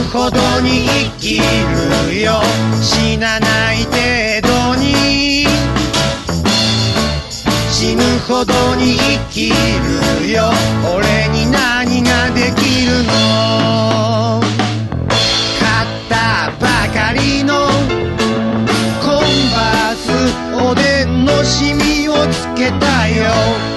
ほどに生きるよ、死なない程度に。死ぬほどに生きるよ、俺に何ができるの。買ったばかりのコンバース、おでんのシミをつけたよ。